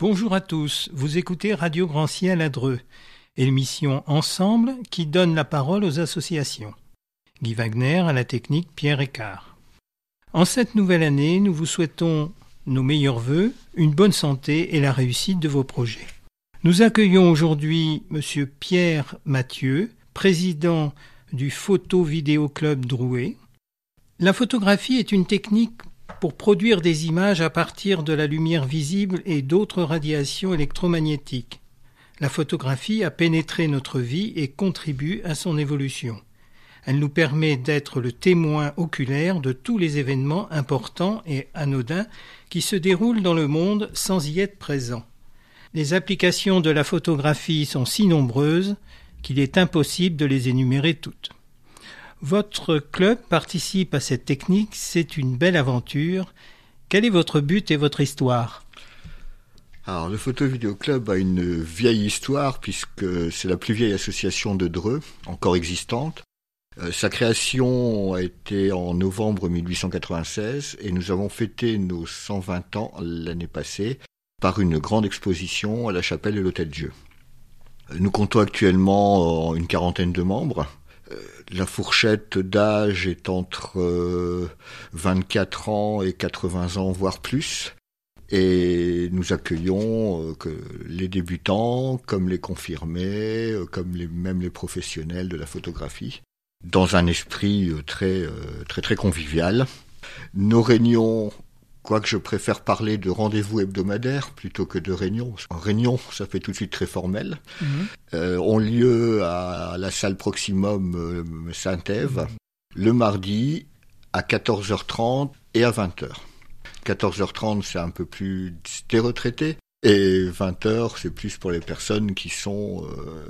Bonjour à tous, vous écoutez Radio Grand Ciel à Dreux, émission Ensemble qui donne la parole aux associations. Guy Wagner à la technique, Pierre Écart. En cette nouvelle année, nous vous souhaitons nos meilleurs vœux, une bonne santé et la réussite de vos projets. Nous accueillons aujourd'hui M. Pierre Mathieu, président du Photo Vidéo Club Drouet. La photographie est une technique pour produire des images à partir de la lumière visible et d'autres radiations électromagnétiques. La photographie a pénétré notre vie et contribue à son évolution. Elle nous permet d'être le témoin oculaire de tous les événements importants et anodins qui se déroulent dans le monde sans y être présents. Les applications de la photographie sont si nombreuses qu'il est impossible de les énumérer toutes. Votre club participe à cette technique, c'est une belle aventure. Quel est votre but et votre histoire ? Alors, le Photo Vidéo Club a une vieille histoire puisque c'est la plus vieille association de Dreux, encore existante. Sa création a été en novembre 1896 et nous avons fêté nos 120 ans l'année passée par une grande exposition à la chapelle de l'Hôtel-Dieu. Nous comptons actuellement une quarantaine de membres. La fourchette d'âge est entre 24 ans et 80 ans, voire plus. Et nous accueillons les débutants, comme les confirmés, comme même les professionnels de la photographie, dans un esprit très convivial. Nos réunions, quoique je préfère parler de rendez-vous hebdomadaires plutôt que de réunions. Réunion, ça fait tout de suite très formel. Ont lieu à la salle Proximum Saint-Ève, le mardi à 14h30 et à 20h. 14h30, c'est un peu plus des retraités, et 20h, c'est plus pour les personnes qui sont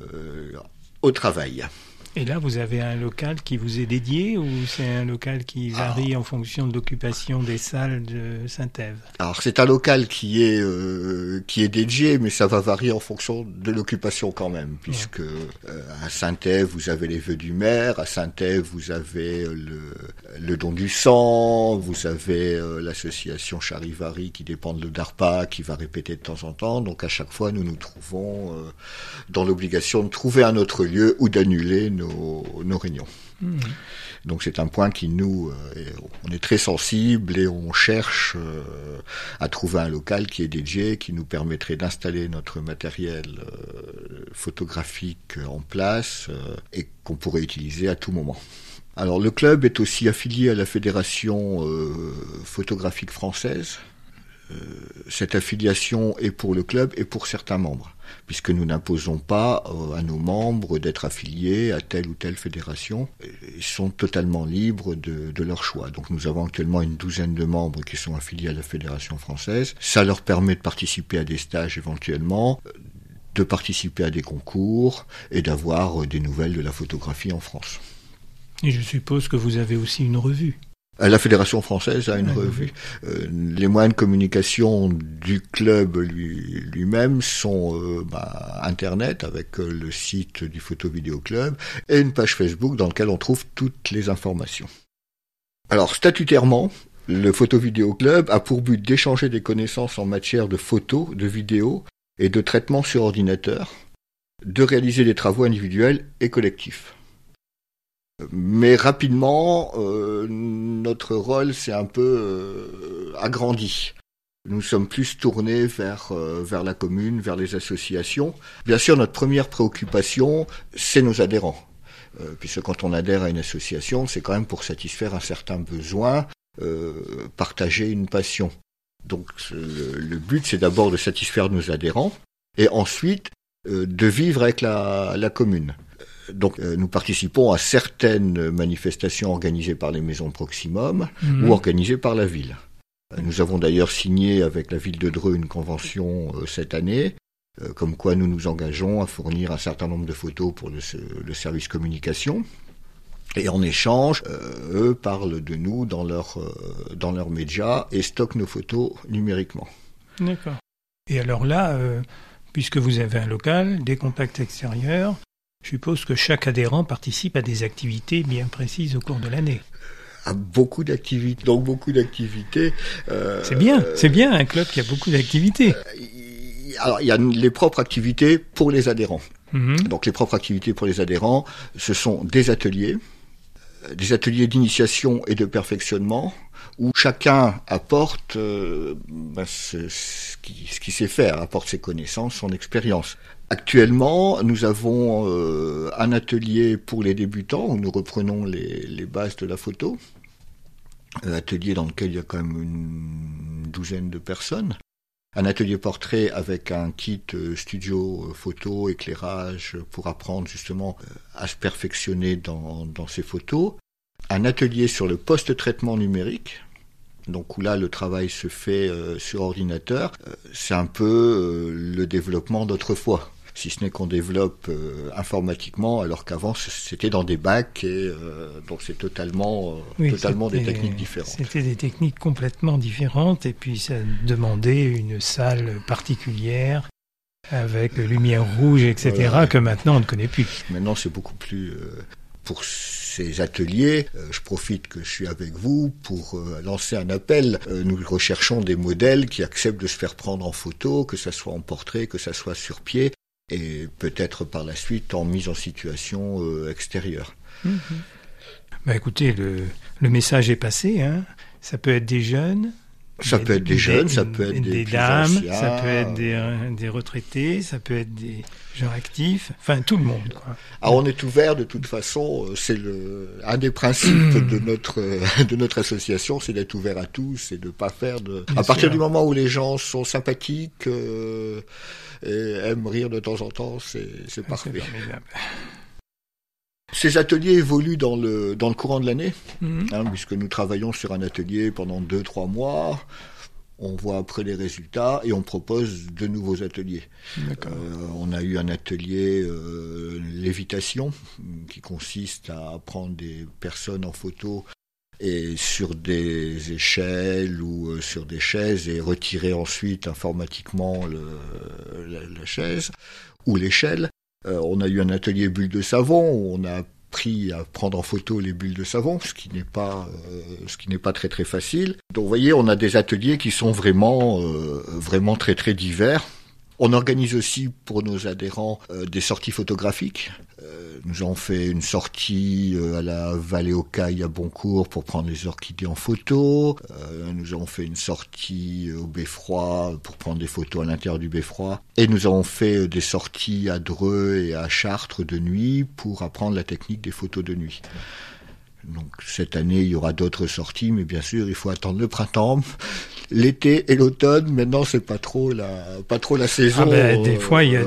au travail. Et là, vous avez un local qui vous est dédié ou c'est un local qui varie en fonction de l'occupation des salles de Saint-Ève ? Alors, c'est un local qui est dédié, mais ça va varier en fonction de l'occupation quand même, puisque à Saint-Ève, vous avez les vœux du maire, à Saint-Ève, vous avez le don du sang, vous avez l'association Charivari qui dépend de l'Darpa, qui va répéter de temps en temps. Donc, à chaque fois, nous nous trouvons dans l'obligation de trouver un autre lieu ou d'annuler nos réunions. Donc c'est un point qui nous, on est très sensible et on cherche à trouver un local qui est dédié, qui nous permettrait d'installer notre matériel photographique en place et qu'on pourrait utiliser à tout moment. Alors le club est aussi affilié à la Fédération photographique française. Cette affiliation est pour le club et pour certains membres, puisque nous n'imposons pas à nos membres d'être affiliés à telle ou telle fédération. Ils sont totalement libres de leur choix. Donc nous avons actuellement une douzaine de membres qui sont affiliés à la Fédération française. Ça leur permet de participer à des stages éventuellement, de participer à des concours et d'avoir des nouvelles de la photographie en France. Et je suppose que vous avez aussi une revue. La Fédération française a une revue. Les moyens de communication du club lui-même sont Internet avec le site du Photo Vidéo Club et une page Facebook dans laquelle on trouve toutes les informations. Alors statutairement, le Photo Vidéo Club a pour but d'échanger des connaissances en matière de photos, de vidéos et de traitement sur ordinateur, de réaliser des travaux individuels et collectifs. Mais rapidement, notre rôle s'est un peu agrandi. Nous sommes plus tournés vers la commune, vers les associations. Bien sûr, notre première préoccupation, c'est nos adhérents. Puisque quand on adhère à une association, c'est quand même pour satisfaire un certain besoin, partager une passion. Donc le but, c'est d'abord de satisfaire nos adhérents et ensuite de vivre avec la commune. Donc nous participons à certaines manifestations organisées par les maisons Proximum ou organisées par la ville. Nous avons d'ailleurs signé avec la ville de Dreux une convention cette année, comme quoi nous nous engageons à fournir un certain nombre de photos pour le service communication. Et en échange, eux parlent de nous dans leurs médias et stockent nos photos numériquement. D'accord. Et alors là, puisque vous avez un local, des contacts extérieurs, je suppose que chaque adhérent participe à des activités bien précises au cours de l'année. À beaucoup d'activités. Donc beaucoup d'activités. C'est bien un club qui a beaucoup d'activités. Il Alors, il y a les propres activités pour les adhérents. Mhm. Donc, les propres activités pour les adhérents, ce sont des ateliers d'initiation et de perfectionnement, où chacun apporte ce qu'il sait faire, apporte ses connaissances, son expérience. Actuellement, nous avons un atelier pour les débutants, où nous reprenons les bases de la photo. Un atelier dans lequel il y a quand même une douzaine de personnes. Un atelier portrait avec un kit studio photo, éclairage, pour apprendre justement à se perfectionner dans ces photos. Un atelier sur le post-traitement numérique, donc où là le travail se fait sur ordinateur. C'est un peu le développement d'autrefois, si ce n'est qu'on développe informatiquement, alors qu'avant c'était dans des bacs, et donc c'est totalement des techniques différentes. C'était des techniques complètement différentes, et puis ça demandait une salle particulière, avec lumière rouge, etc., voilà, que maintenant on ne connaît plus. Maintenant c'est beaucoup plus... Pour ces ateliers, je profite que je suis avec vous pour lancer un appel. Nous recherchons des modèles qui acceptent de se faire prendre en photo, que ça soit en portrait, que ça soit sur pied, et peut-être par la suite en mise en situation extérieure. Mmh. Bah écoutez, le message est passé, hein. Ça peut être des jeunes. Ça peut être des jeunes, ça peut être des dames, anciens, ça peut être des retraités, ça peut être des gens actifs, enfin tout le monde, quoi. Alors on est ouvert de toute façon, c'est un des principes de notre association, c'est d'être ouvert à tous et de pas faire de... Bien à partir du moment où les gens sont sympathiques et aiment rire de temps en temps, c'est parfait. Ces ateliers évoluent dans le courant de l'année, puisque nous travaillons sur un atelier pendant 2-3 mois, on voit après les résultats et on propose de nouveaux ateliers. On a eu un atelier lévitation, qui consiste à prendre des personnes en photo et sur des échelles ou sur des chaises et retirer ensuite informatiquement la chaise ou l'échelle. On a eu un atelier bulles de savon où on a appris à prendre en photo les bulles de savon, ce qui n'est pas très très facile. Donc vous voyez, on a des ateliers qui sont vraiment très très divers. On organise aussi pour nos adhérents des sorties photographiques. Nous avons fait une sortie à la Vallée aux Cailles à Boncourt pour prendre les orchidées en photo. Nous avons fait une sortie au Beffroi pour prendre des photos à l'intérieur du Beffroi. Et nous avons fait des sorties à Dreux et à Chartres de nuit pour apprendre la technique des photos de nuit. Donc cette année, il y aura d'autres sorties, mais bien sûr, il faut attendre le printemps, l'été et l'automne. Maintenant, c'est pas trop la saison. Des fois, il y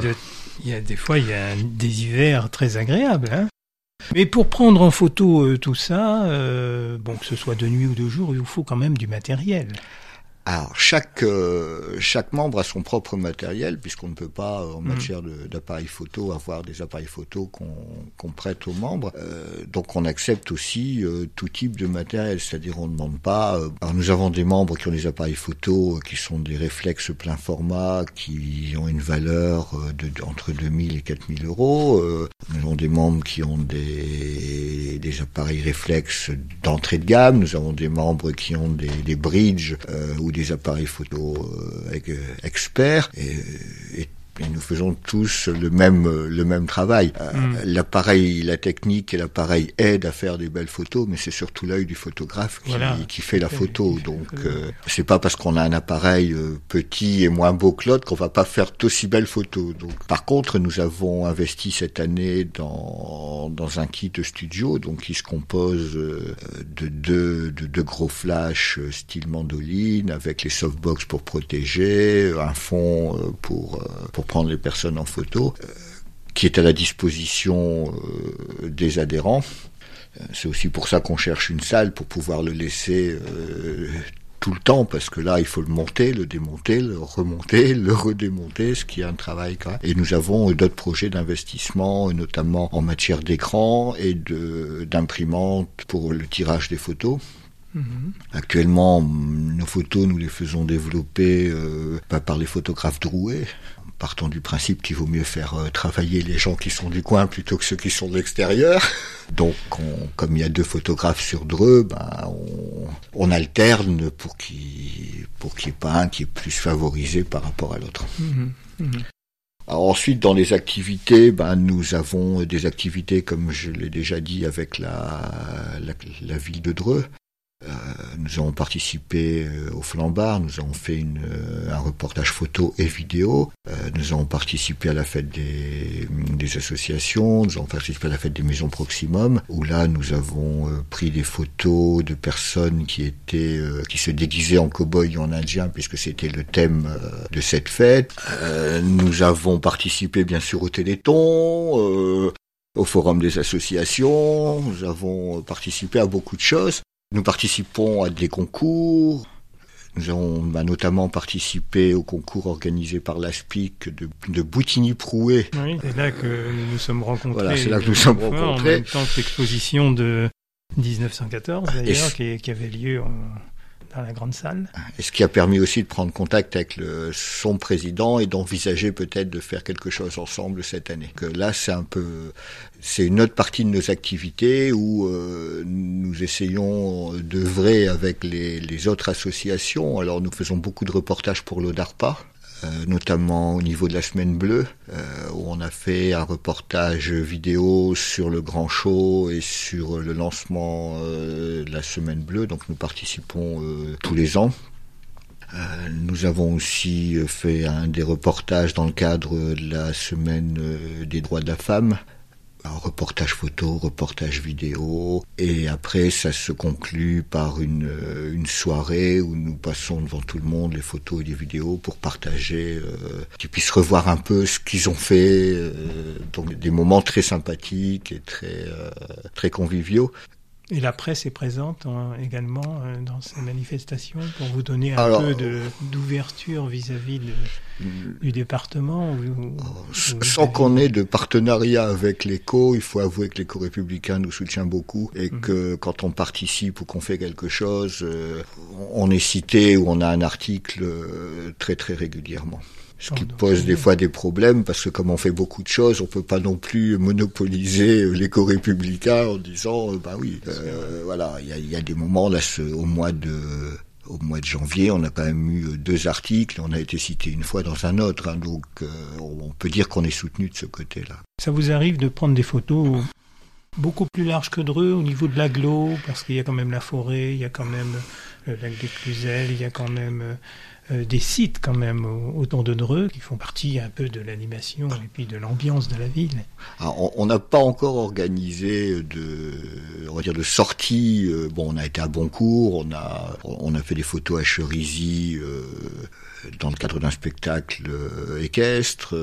a des hivers très agréables, hein. Mais pour prendre en photo tout ça, que ce soit de nuit ou de jour, il vous faut quand même du matériel. Alors, chaque membre a son propre matériel, puisqu'on ne peut pas, en matière d'appareils photo, avoir des appareils photo qu'on prête aux membres. Donc, on accepte aussi tout type de matériel, c'est-à-dire on ne demande pas... alors, nous avons des membres qui ont des appareils photo qui sont des réflexes plein format, qui ont une valeur entre 2000 et 4000 euros. Nous avons des membres qui ont des appareils réflexes d'entrée de gamme. Nous avons des membres qui ont des bridges ou des appareils photo experts et nous faisons tous le même travail. L'appareil, la technique et l'appareil aident à faire des belles photos, mais c'est surtout l'œil du photographe qui fait la photo. Donc c'est pas parce qu'on a un appareil petit et moins beau que l'autre qu'on va pas faire d'aussi belles photos. Donc par contre, nous avons investi cette année dans un kit studio, donc qui se compose de deux gros flashs style mandoline avec les softbox pour protéger, un fond pour prendre les personnes en photo, qui est à la disposition des adhérents. C'est aussi pour ça qu'on cherche une salle, pour pouvoir le laisser tout le temps, parce que là, il faut le monter, le démonter, le remonter, le redémonter, ce qui est un travail quand même. Et nous avons d'autres projets d'investissement, notamment en matière d'écran et d'imprimante pour le tirage des photos. Actuellement, nos photos, nous les faisons développer par les photographes Drouet, partons du principe qu'il vaut mieux faire travailler les gens qui sont du coin plutôt que ceux qui sont de l'extérieur. Donc, comme il y a 2 photographes sur Dreux, on alterne pour qu'il n'y ait pas un qui est plus favorisé par rapport à l'autre. Alors ensuite, dans les activités, nous avons des activités, comme je l'ai déjà dit, avec la ville de Dreux. Nous avons participé au Flambard, nous avons fait un reportage photo et vidéo, nous avons participé à la fête des associations, nous avons participé à la fête des maisons Proximum, où là nous avons pris des photos de personnes qui se déguisaient en cow-boy et en indien, puisque c'était le thème de cette fête. Nous avons participé bien sûr au Téléthon, au Forum des associations, nous avons participé à beaucoup de choses. Nous participons à des concours. Nous avons notamment participé au concours organisé par l'ASPIC de Boutigny-Proué. Oui, c'est là que nous nous sommes rencontrés. Voilà, c'est là que nous sommes rencontrés. En même temps que l'exposition de 1914, d'ailleurs, qui avait lieu dans la grande salle. Et ce qui a permis aussi de prendre contact avec son président et d'envisager peut-être de faire quelque chose ensemble cette année. Que là, c'est une autre partie de nos activités où nous essayons d'œuvrer avec les autres associations. Alors, nous faisons beaucoup de reportages pour l'ODARPA, notamment au niveau de la Semaine Bleue, où on a fait un reportage vidéo sur le Grand Show et sur le lancement de la Semaine Bleue. Donc nous participons tous les ans. Nous avons aussi fait des reportages dans le cadre de la Semaine des droits de la femme. Un reportage photo, reportage vidéo, et après ça se conclut par une soirée où nous passons devant tout le monde les photos et les vidéos pour partager, qu'ils puissent revoir un peu ce qu'ils ont fait, donc des moments très sympathiques et très conviviaux. Et la presse est présente également dans ces manifestations pour vous donner un peu d'ouverture vis-à-vis du département sans qu'on ait de partenariat avec l'Écho, il faut avouer que l'Écho républicain nous soutient beaucoup et que quand on participe ou qu'on fait quelque chose, on est cité ou on a un article très très régulièrement. Ce qui pose des fois des problèmes, parce que comme on fait beaucoup de choses, on peut pas non plus monopoliser l'Écho républicain en disant, voilà, il y a des moments, là, au mois de janvier, on a quand même eu 2 articles, on a été cité une fois dans un autre, donc on peut dire qu'on est soutenu de ce côté-là. Ça vous arrive de prendre des photos beaucoup plus larges que Dreux au niveau de l'agglo, parce qu'il y a quand même la forêt, il y a quand même le lac des Cluzels, il y a quand même des sites quand même autour de Dreux qui font partie un peu de l'animation et puis de l'ambiance de la ville. Alors, on n'a pas encore organisé de sortie. On a été à Boncourt, on a fait des photos à Cherisy dans le cadre d'un spectacle équestre.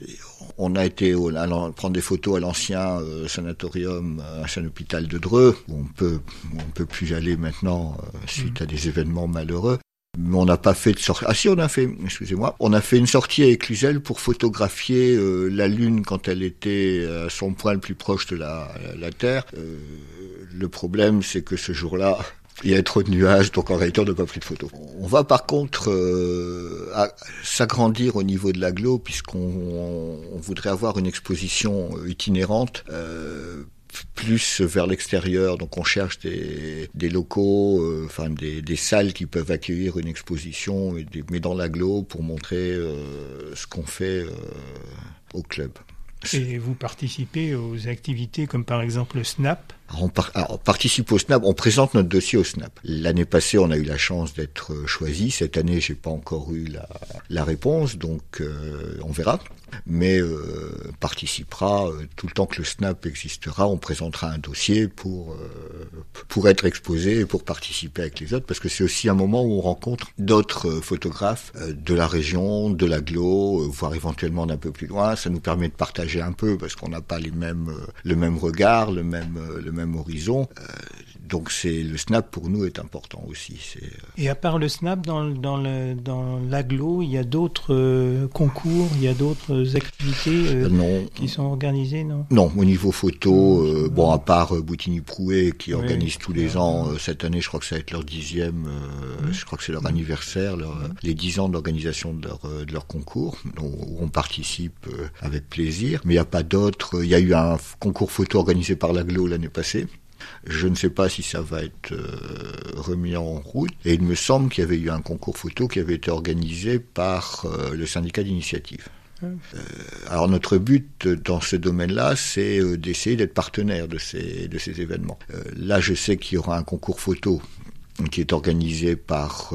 On a été prendre des photos à l'ancien sanatorium, ancien hôpital de Dreux, où on peut plus aller maintenant suite à des événements malheureux. Mais on n'a pas fait de sortie. Ah si, on a fait une sortie avec Cluzel pour photographier la Lune quand elle était à son point le plus proche de la Terre. Le problème, c'est que ce jour-là, il y avait trop de nuages, donc en réalité, on n'a pas pris de photos. On va par contre s'agrandir au niveau de l'agglo, puisqu'on voudrait avoir une exposition itinérante, plus vers l'extérieur, donc on cherche des locaux, des salles qui peuvent accueillir une exposition, mais dans l'agglo pour montrer ce qu'on fait au club. Et vous participez aux activités comme par exemple le SNAP? On participe au SNAP, on présente notre dossier au SNAP. L'année passée, on a eu la chance d'être choisi. Cette année, j'ai pas encore eu la réponse, donc on verra. Mais participera tout le temps que le SNAP existera. On présentera un dossier pour être exposé et pour participer avec les autres, parce que c'est aussi un moment où on rencontre d'autres photographes de la région, de l'agglo, voire éventuellement d'un peu plus loin. Ça nous permet de partager un peu, parce qu'on n'a pas le même regard, le même horizon. Donc le snap pour nous est important aussi. Et à part le snap, dans l'agglo, il y a d'autres concours, il y a d'autres activités qui sont organisées, non ? Non, au niveau photo, à part Boutigny-Prouet qui organise tous les ans, cette année je crois que ça va être leur 10e, je crois que c'est leur anniversaire, les 10 ans d'organisation de leur concours, où on participe avec plaisir. Mais il n'y a pas d'autres. Il y a eu un concours photo organisé par l'agglo l'année passée. Je ne sais pas si ça va être remis en route. Et il me semble qu'il y avait eu un concours photo qui avait été organisé par le syndicat d'initiative. Alors notre but dans ce domaine-là, c'est d'essayer d'être partenaire de ces événements. Là, je sais qu'il y aura un concours photo qui est organisé par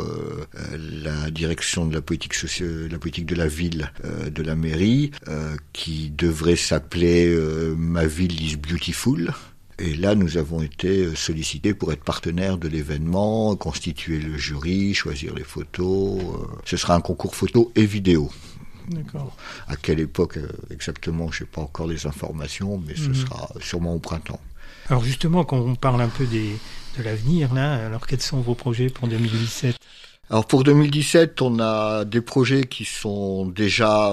la direction de la politique de la ville de la mairie, qui devrait s'appeler Ma ville is beautiful. Et là, nous avons été sollicités pour être partenaires de l'événement, constituer le jury, choisir les photos. Ce sera un concours photo et vidéo. D'accord. À quelle époque exactement, je n'ai pas encore les informations, mais ce sera sûrement au printemps. Alors justement, quand on parle un peu de l'avenir, là, alors quels sont vos projets pour 2017 ? Alors pour 2017, on a des projets qui sont déjà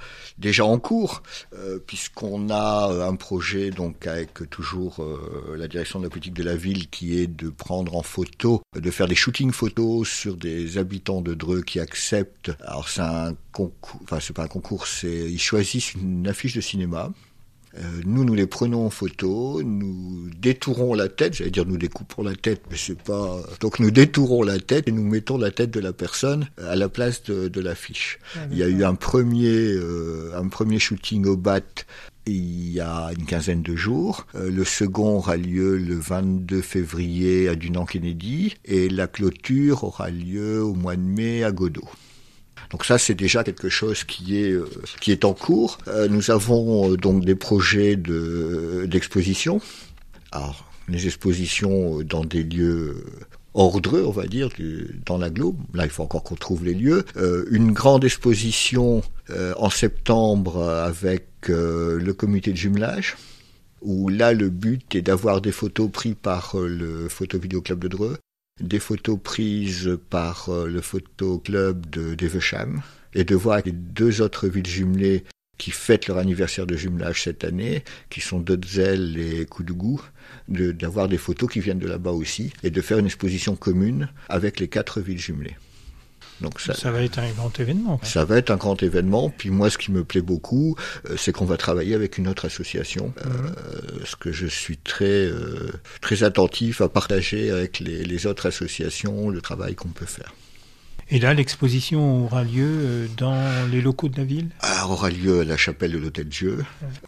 en cours, puisqu'on a un projet donc avec toujours la direction de la politique de la ville qui est de prendre en photo, de faire des shootings photos sur des habitants de Dreux qui acceptent. Alors c'est un concours, enfin c'est pas un concours, ils choisissent une affiche de cinéma. Nous les prenons en photo, nous détourons la tête, j'allais dire nous découpons la tête, mais c'est pas... Donc nous détourons la tête et nous mettons la tête de la personne à la place de l'affiche. Il y a eu un premier shooting au BAT il y a une quinzaine de jours. Le second aura lieu le 22 février à Dunant-Kennedy et la clôture aura lieu au mois de mai à Godot. Donc ça, c'est déjà quelque chose qui est en cours. Nous avons donc des projets d'exposition. Alors, les expositions dans des lieux hors Dreux, on va dire, dans l'agglo. Là, il faut encore qu'on trouve les lieux. Une grande exposition en septembre avec le comité de jumelage, où là, le but est d'avoir des photos prises par le Photo-Vidéo Club de Dreux, des photos prises par le Photo Club d'Evesham, et de voir les 2 autres villes jumelées qui fêtent leur anniversaire de jumelage cette année, qui sont Dotzel et Coudougou, d'avoir des photos qui viennent de là-bas aussi, et de faire une exposition commune avec les 4 villes jumelées. Donc ça va être un grand événement. Ça va être un grand événement. Puis moi, ce qui me plaît beaucoup, c'est qu'on va travailler avec une autre association. Ce que je suis très attentif à partager avec les autres associations le travail qu'on peut faire. Et là, l'exposition aura lieu dans les locaux de la ville ? Elle aura lieu à la chapelle de l'Hôtel-Dieu,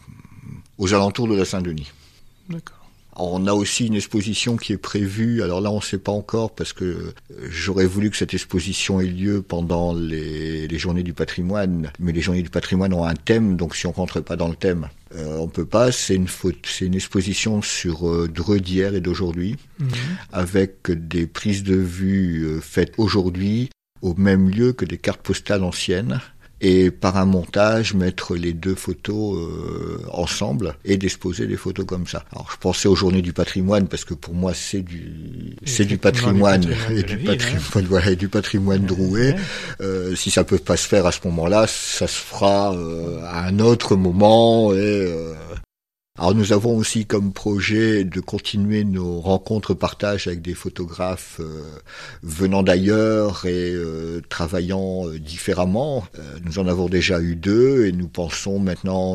aux alentours de la Saint-Denis. D'accord. On a aussi une exposition qui est prévue, alors là on ne sait pas encore parce que j'aurais voulu que cette exposition ait lieu pendant les journées du patrimoine, mais les journées du patrimoine ont un thème, donc si on ne rentre pas dans le thème, on peut pas. C'est une exposition sur Dreux d'hier et d'aujourd'hui, avec des prises de vue faites aujourd'hui au même lieu que des cartes postales anciennes. Et par un montage, mettre les 2 photos ensemble et d'exposer les photos comme ça. Alors je pensais aux journées du patrimoine parce que pour moi c'est du patrimoine et du patrimoine drouais. Si ça peut pas se faire à ce moment-là, ça se fera à un autre moment. Alors nous avons aussi comme projet de continuer nos rencontres partage avec des photographes venant d'ailleurs et travaillant différemment. Nous en avons déjà eu 2 et nous pensons maintenant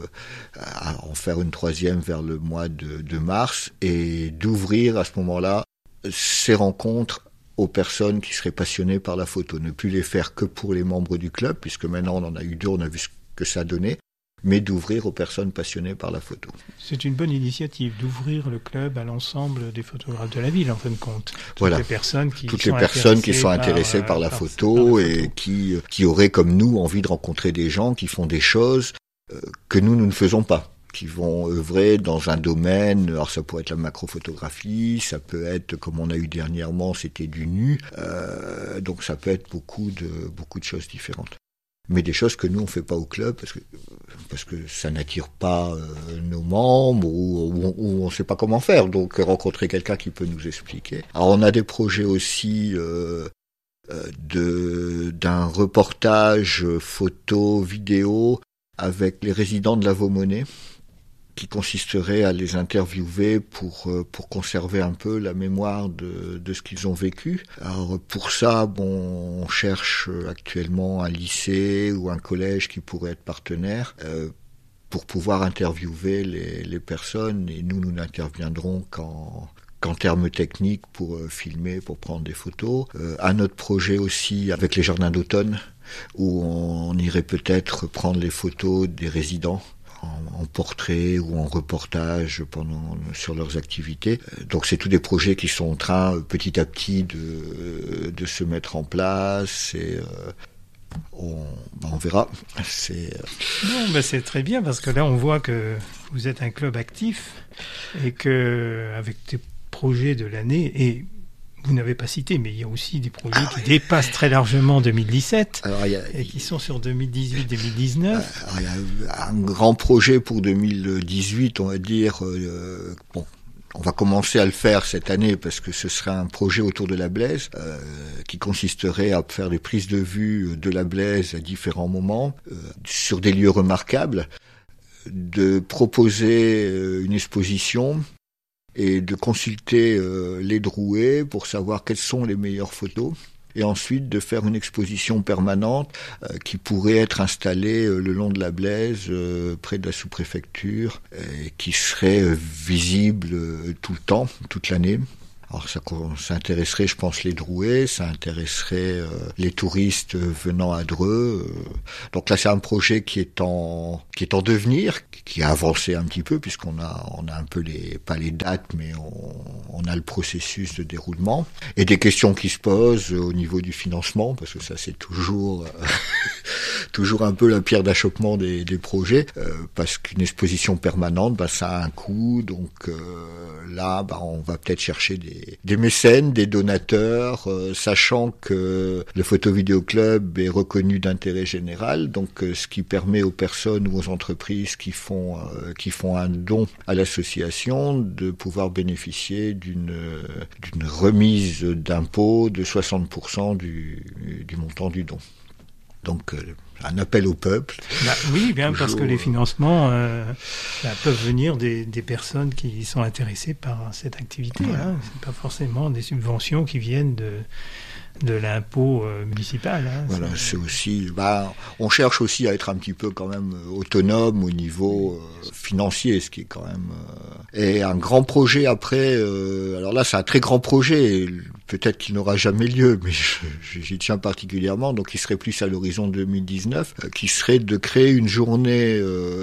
à en faire une 3e vers le mois de mars et d'ouvrir à ce moment-là ces rencontres aux personnes qui seraient passionnées par la photo. Ne plus les faire que pour les membres du club, puisque maintenant on en a eu 2, on a vu ce que ça donnait, mais d'ouvrir aux personnes passionnées par la photo. C'est une bonne initiative d'ouvrir le club à l'ensemble des photographes de la ville, en fin de compte. Toutes les personnes qui sont intéressées par la photo et qui auraient, comme nous, envie de rencontrer des gens qui font des choses que nous ne faisons pas, qui vont œuvrer dans un domaine. Alors ça pourrait être la macrophotographie, ça peut être, comme on a eu dernièrement, c'était du nu, donc ça peut être beaucoup de choses différentes. mais des choses que nous on fait pas au club parce que ça n'attire pas nos membres ou on sait pas comment faire. Donc rencontrer quelqu'un qui peut nous expliquer. Alors on a des projets aussi d'un reportage photo, vidéo avec les résidents de la Vaumonnaie, qui consisterait à les interviewer pour conserver un peu la mémoire de ce qu'ils ont vécu. Alors pour ça, on cherche actuellement un lycée ou un collège qui pourrait être partenaire pour pouvoir interviewer les personnes, et nous n'interviendrons qu'en termes techniques pour filmer, pour prendre des photos. Un autre projet aussi avec les jardins d'automne, où on irait peut-être prendre les photos des résidents en portrait ou en reportage sur leurs activités. Donc c'est tous des projets qui sont en train petit à petit de se mettre en place, et on verra. C'est très bien, parce que là on voit que vous êtes un club actif et que avec des projets de l'année, et vous n'avez pas cité, mais il y a aussi des projets qui dépassent très largement 2017 et qui sont sur 2018-2019. Il y a un grand projet pour 2018, on va dire. On va commencer à le faire cette année parce que ce serait un projet autour de la Blaise qui consisterait à faire des prises de vue de la Blaise à différents moments sur des lieux remarquables, de proposer une exposition et de consulter les Drouais pour savoir quelles sont les meilleures photos, et ensuite de faire une exposition permanente qui pourrait être installée le long de la Blaise, près de la sous-préfecture, et qui serait visible tout le temps, toute l'année. Alors ça intéresserait, je pense, les Drouais, ça intéresserait les touristes venant à Dreux. Donc là, c'est un projet qui est en devenir, qui a avancé un petit peu, puisqu'on a un peu pas les dates, mais on a le processus de déroulement. Et des questions qui se posent au niveau du financement, parce que ça, c'est toujours un peu la pierre d'achoppement des projets, parce qu'une exposition permanente, ça a un coût. Donc là, on va peut-être chercher des mécènes, des donateurs, sachant que le Photo-Vidéo Club est reconnu d'intérêt général, donc ce qui permet aux personnes ou aux entreprises qui font un don à l'association de pouvoir bénéficier d'une remise d'impôt de 60% du montant du don. Donc un appel au peuple. Oui, bien, parce que les financements peuvent venir des personnes qui sont intéressées par cette activité. Ouais. C'est pas forcément des subventions qui viennent de l'impôt municipal. Voilà, c'est aussi. On cherche aussi à être un petit peu quand même autonome au niveau financier, ce qui est quand même. Et un grand projet après. Alors là, c'est un très grand projet. Et peut-être qu'il n'aura jamais lieu, mais j'y tiens particulièrement. Donc, il serait plus à l'horizon 2019, qui serait de créer une journée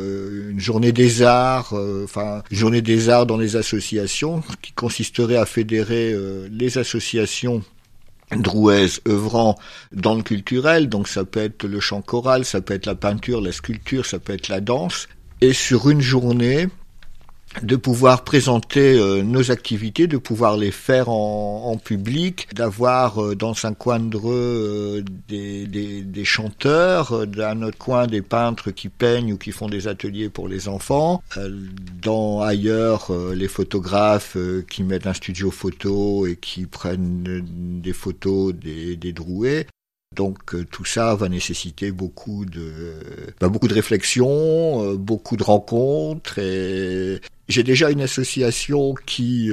des arts, une journée des arts dans les associations, qui consisterait à fédérer les associations drouaises œuvrant dans le culturel. Donc, ça peut être le chant choral, ça peut être la peinture, la sculpture, ça peut être la danse. Et sur une journée, de pouvoir présenter nos activités, de pouvoir les faire en public, d'avoir dans un coin de Dreux des chanteurs, d'un autre coin des peintres qui peignent ou qui font des ateliers pour les enfants, ailleurs les photographes qui mettent un studio photo et qui prennent des photos des Drouais. Donc tout ça va nécessiter beaucoup de réflexion, beaucoup de rencontres, et j'ai déjà une association qui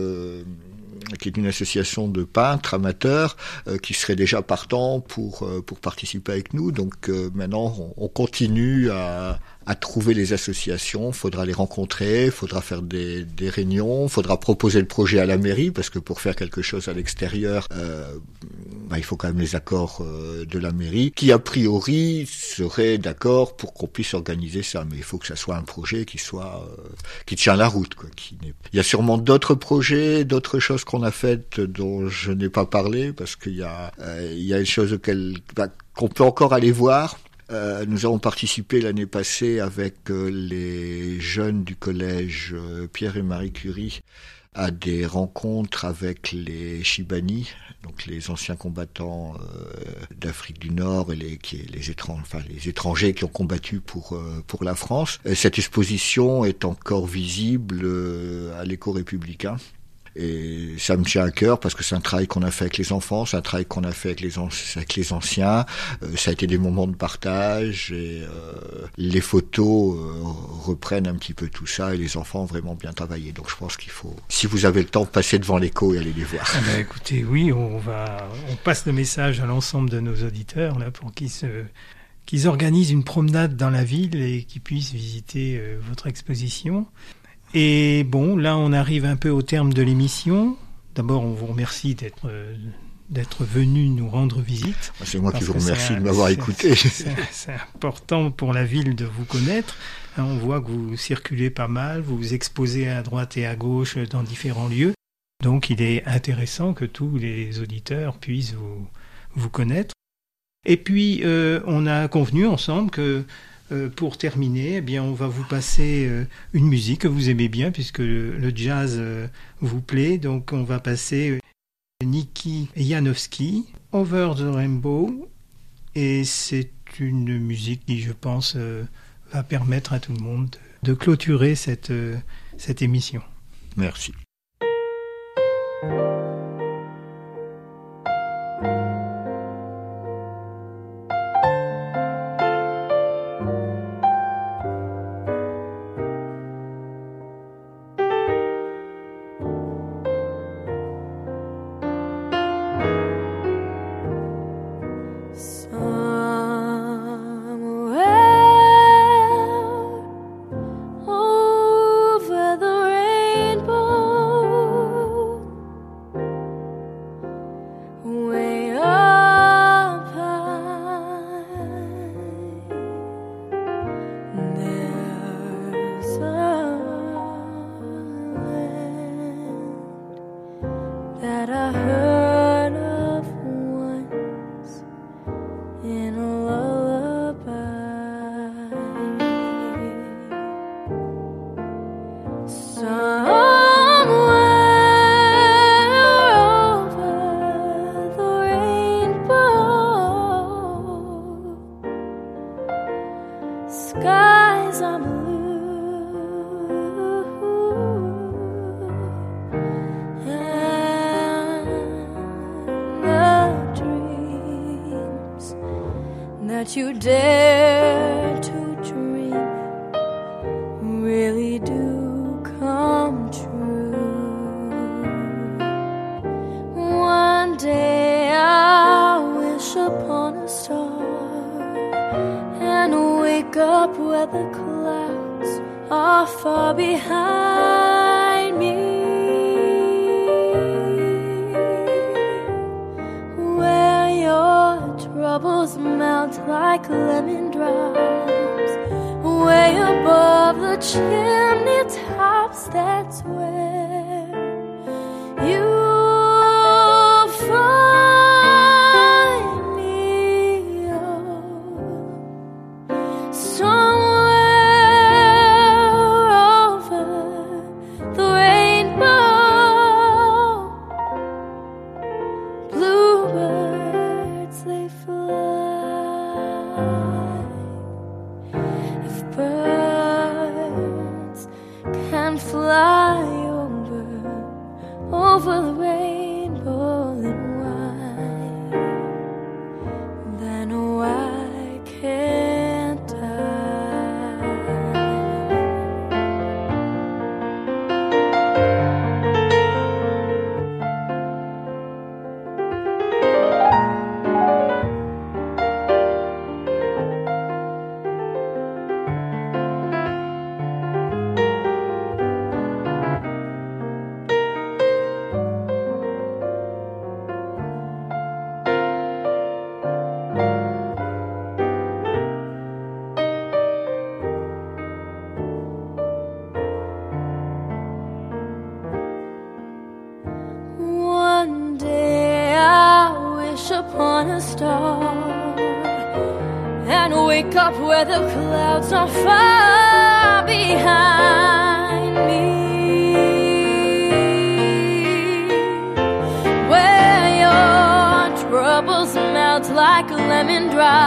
est une association de peintres amateurs qui serait déjà partant pour participer avec nous. Donc maintenant on continue à trouver les associations, faudra les rencontrer, faudra faire des réunions, faudra proposer le projet à la mairie, parce que pour faire quelque chose à l'extérieur, il faut quand même les accords de la mairie, qui a priori serait d'accord pour qu'on puisse organiser ça, mais il faut que ça soit un projet qui tient la route, quoi. Il y a sûrement d'autres projets, d'autres choses qu'on a faites dont je n'ai pas parlé, parce qu'il y a une chose qu'on peut encore aller voir. Nous avons participé l'année passée avec les jeunes du collège Pierre et Marie Curie à des rencontres avec les Chibani, donc les anciens combattants d'Afrique du Nord et les étrangers qui ont combattu pour la France. Cette exposition est encore visible à l'Écho républicain. Et ça me tient à cœur parce que c'est un travail qu'on a fait avec les enfants, c'est un travail qu'on a fait avec les anciens. Ça a été des moments de partage et les photos reprennent un petit peu tout ça et les enfants ont vraiment bien travaillé. Donc je pense qu'il faut, si vous avez le temps, passer devant l'Écho et aller les voir. Ah ben écoutez, oui, on passe le message à l'ensemble de nos auditeurs là pour qu'ils organisent une promenade dans la ville et qu'ils puissent visiter votre exposition. Et bon, là, on arrive un peu au terme de l'émission. D'abord, on vous remercie d'être venu nous rendre visite. C'est moi qui vous remercie de m'avoir écouté. C'est important pour la ville de vous connaître. On voit que vous circulez pas mal, vous vous exposez à droite et à gauche dans différents lieux. Donc, il est intéressant que tous les auditeurs puissent vous connaître. Et puis, on a convenu ensemble que pour terminer, eh bien, on va vous passer une musique que vous aimez bien puisque le jazz vous plaît. Donc, on va passer Niki Janowski, Over the Rainbow. Et c'est une musique qui, je pense, va permettre à tout le monde de clôturer cette émission. Merci. Skies are blue and the dreams that you dare to dream really do come true. One day I'll wish upon a star and wake up where the clouds are far behind me, where your troubles melt like lemon drops, way above the chimney tops. That's where you'll find me, somewhere over the rainbow. Bluebirds, they fly. If birds can fly over the rainbow, then why can't I? One day I'll wish upon a star and wake up where the clouds are far behind me, lemon drop.